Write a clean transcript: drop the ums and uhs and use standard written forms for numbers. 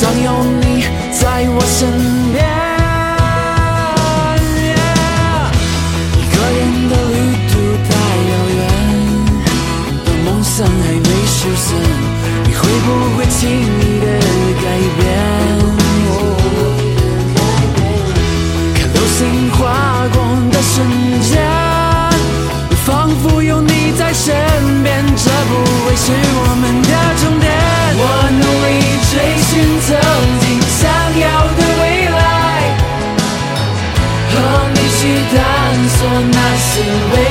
想有你在我身边。一个人的旅途太遥远，当梦想还没实现，你会不会轻易的改变？看流星划过的瞬间，仿佛有你在身边，这不会是我们的终点。我努力追寻曾经想要的未来，和你去探索那些未